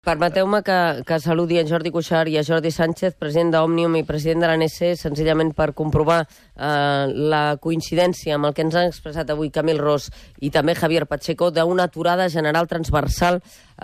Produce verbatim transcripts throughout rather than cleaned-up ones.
Permeteu-me que, que saludi a Jordi Cuixart i a Jordi Sánchez, president d'Òmnium i president de l'A N C, senzillament per comprovar eh, la coincidència amb el que ens han expressat avui Camil Ros i també Javier Pacheco d'una aturada general transversal eh,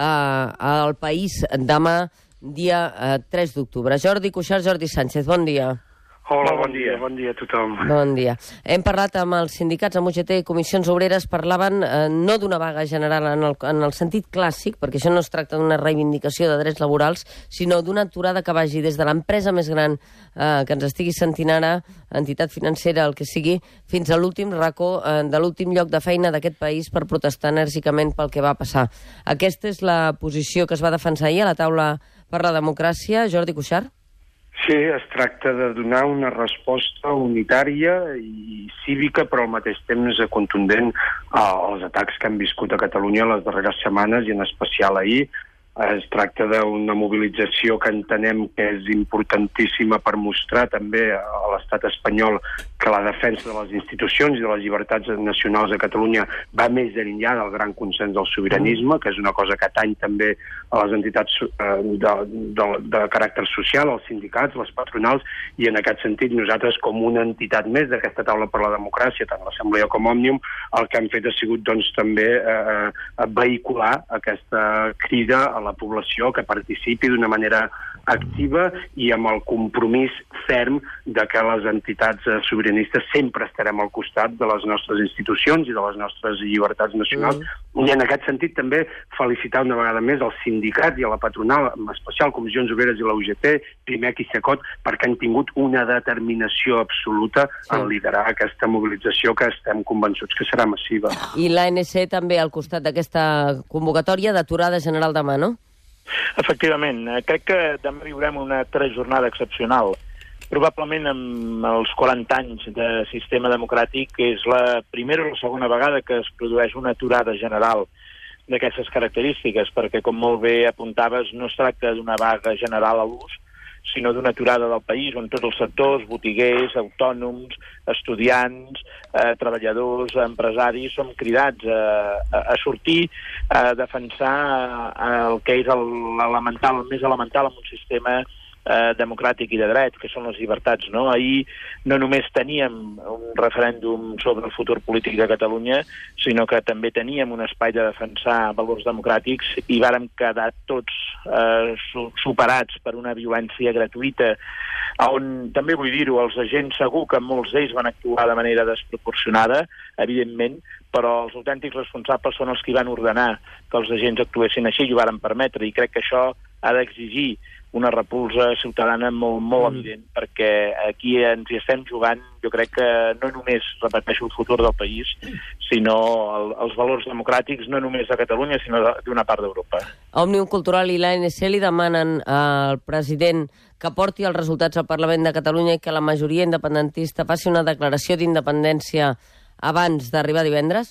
al país demà, dia eh, tres d'octubre. Jordi Cuixart, Jordi Sánchez, bon dia. Hola, bon dia, bon dia a tothom. Bon dia. Hem parlat amb els sindicats, amb U G T i comissions obreres, parlaven eh, no d'una vaga general en el, en el sentit clàssic, perquè això no es tracta d'una reivindicació de drets laborals, sinó d'una aturada que vagi des de l'empresa més gran eh, que ens estigui sentint ara, entitat financera, el que sigui, fins a l'últim racó eh, de l'últim lloc de feina d'aquest país per protestar enèrgicament pel que va passar. Aquesta és la posició que es va defensar ahir a la taula per la democràcia. Jordi Cuixart? Sí, es tracta de donar una resposta unitària i cívica, però al mateix temps contundent als atacs que han viscut a Catalunya les darreres setmanes i en especial ahir. Es tracta d'una mobilització que entenem que és importantíssima per mostrar també a l'estat espanyol que la defensa de les institucions i de les llibertats nacionals a Catalunya va més enllà del gran consens del sobiranisme, que és una cosa que atany també a les entitats eh, de, de, de caràcter social, als sindicats, les patronals, i en aquest sentit nosaltres, com una entitat més d'aquesta taula per la democràcia, tant l'Assemblea com Òmnium, el que hem fet ha sigut doncs, també eh, vehicular aquesta crida a la població que participi d'una manera activa i amb el compromís ferm de que les entitats sobiranistes sempre estarem al costat de les nostres institucions i de les nostres llibertats nacionals. Mm. I en aquest sentit també felicitar una vegada més al sindicat i a la patronal, en especial Comissions Obreres i la U G T, Pimec i Cecot, perquè han tingut una determinació absoluta sí. en liderar aquesta mobilització que estem convençuts que serà massiva. I l'A N C també al costat d'aquesta convocatòria d'aturada general demà, no? Efectivament. Crec que demà viurem una altra jornada excepcional. Probablement amb els quaranta anys de sistema democràtic és la primera o la segona vegada que es produeix una aturada general d'aquestes característiques, perquè, com molt bé apuntaves, no es tracta d'una vaga general a l'ús, sinó d'una aturada del país on tots els sectors, botiguers, autònoms, estudiants, eh, treballadors, empresaris, som cridats a, a, a sortir a defensar el que és l'elemental, el més elemental en un sistema eh, democràtic i de dret, que són les llibertats, no? Ahir no només teníem un referèndum sobre el futur polític de Catalunya, sinó que també teníem un espai de defensar valors democràtics i vàrem quedar tots eh, superats per una violència gratuïta, on també vull dir-ho, els agents segur que molts d'ells van actuar de manera desproporcionada, evidentment, però els autèntics responsables són els que van ordenar que els agents actuessin així i ho varen permetre, i crec que això ha d'exigir una repulsa ciutadana molt, molt mm. evident, perquè aquí ens hi estem jugant, jo crec que no només, repeteixo, el futur del país, sinó el, els valors democràtics, no només de Catalunya, sinó d'una part d'Europa. Òmnium Cultural i l'A N C li demanen al president que porti els resultats al Parlament de Catalunya i que la majoria independentista faci una declaració d'independència abans d'arribar divendres?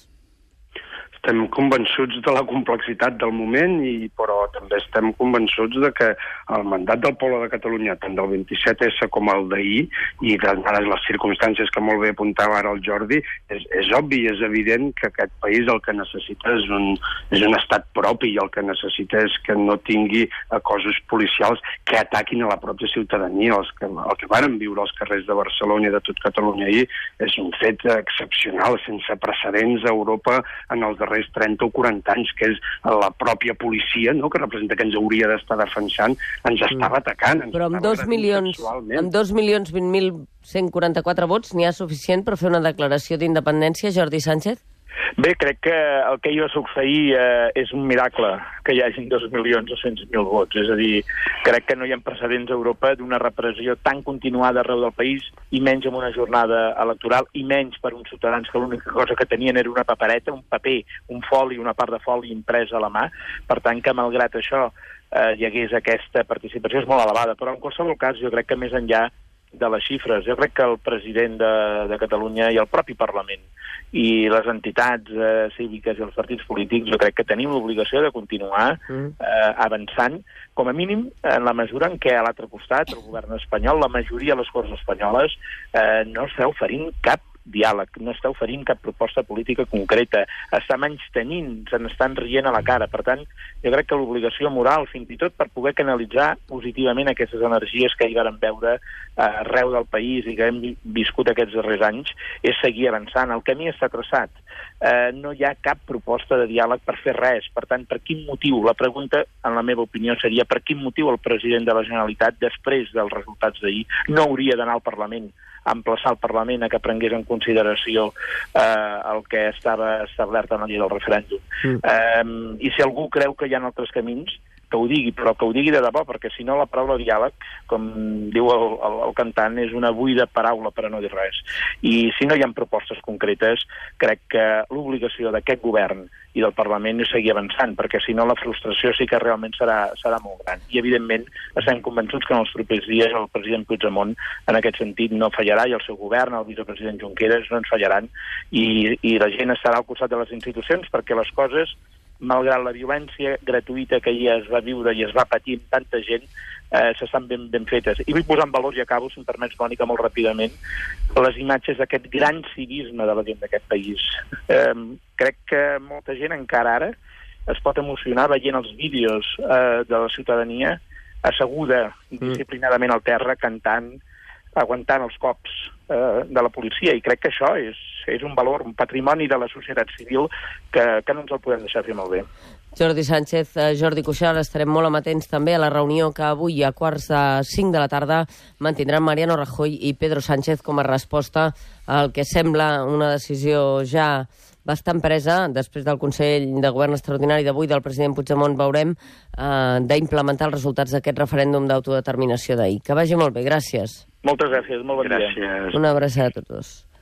Estem convençuts de la complexitat del moment, i, però també estem convençuts de que el mandat del poble de Catalunya, tant del vint-i-set essa com el d'ahir, i de les circumstàncies que molt bé apuntava ara el Jordi, és, és obvi i és evident que aquest país el que necessita és un, és un estat propi, i el que necessita és que no tingui cossos policials que ataquin a la pròpia ciutadania. Els que, el que varen viure als carrers de Barcelona i de tot Catalunya ahir és un fet excepcional, sense precedents a Europa en els darrers trenta o quaranta anys, que és la pròpia policia, no?, que representa que ens hauria d'estar defensant, ens estava atacant. Ens Però amb dos milions, amb dos milions vint mil cent quaranta-quatre vots n'hi ha suficient per fer una declaració d'independència, Jordi Sánchez? Bé, crec que el que hi va succeir eh, és un miracle que hi hagin dos milions dos-cents mil vots. És a dir, crec que no hi ha precedents a Europa d'una repressió tan continuada arreu del país, i menys en una jornada electoral, i menys per uns ciutadans que l'única cosa que tenien era una papereta, un paper, un foli, una part de foli impresa a la mà. Per tant, que malgrat això eh, hi hagués aquesta participació és molt elevada. Però en qualsevol cas jo crec que més enllà de les xifres, jo crec que el president de, de Catalunya i el propi Parlament i les entitats eh, cíviques i els partits polítics, jo crec que tenim l'obligació de continuar eh, avançant, com a mínim en la mesura en què a l'altre costat, el govern espanyol, la majoria de les Corts espanyoles, eh, no està oferint cap diàleg, no està oferint cap proposta política concreta, està menystenint, se n'estan rient a la cara. Per tant, jo crec que l'obligació moral, fins i tot per poder canalitzar positivament aquestes energies que hi vam veure arreu del país i que hem viscut aquests darrers anys, és seguir avançant. El camí està traçat. Eh, no hi ha cap proposta de diàleg per fer res. Per tant, per quin motiu? La pregunta, en la meva opinió, seria per quin motiu el president de la Generalitat, després dels resultats d'ahir, no hauria d'anar al Parlament, a emplaçar el Parlament a que prengués en consideració eh, el que estava establert en la llei del referèndum. Mm. Eh, I si algú creu que hi ha altres camins, que ho digui, però que ho digui de debò, perquè si no la paraula diàleg, com diu el, el, el cantant, és una buida paraula per a no dir res. I si no hi ha propostes concretes, crec que l'obligació d'aquest govern i del Parlament és seguir avançant, perquè si no la frustració sí que realment serà, serà molt gran. I evidentment estem convençuts que en els propers dies el president Puigdemont en aquest sentit no fallarà, i el seu govern, el vicepresident Junqueras, no ens fallaran, i, i la gent estarà al costat de les institucions perquè les coses, malgrat la violència gratuïta que ja es va viure i es va patir amb tanta gent, eh, s'estan ben, ben fetes. I vull posar en valor, i acabo, si em permets, Mònica, molt ràpidament, les imatges d'aquest gran civisme de la gent d'aquest país. Eh, crec que molta gent encara ara es pot emocionar veient els vídeos eh, de la ciutadania asseguda disciplinadament al terra, cantant, aguantant els cops eh, de la policia, i crec que això és, és un valor, un patrimoni de la societat civil que, que no ens el podem deixar fer malbé. Jordi Sánchez, eh, Jordi Cuixart, estarem molt amatents també a la reunió que avui a quarts de cinc de la tarda mantindran Mariano Rajoy i Pedro Sánchez com a resposta al que sembla una decisió ja bastant presa, després del Consell de Govern Extraordinari d'avui del president Puigdemont, veurem, eh, d'implementar els resultats d'aquest referèndum d'autodeterminació d'ahir. Que vagi molt bé, gràcies. Moltes gràcies, molt bon dia. Gràcies. Una abraçada a tots dos.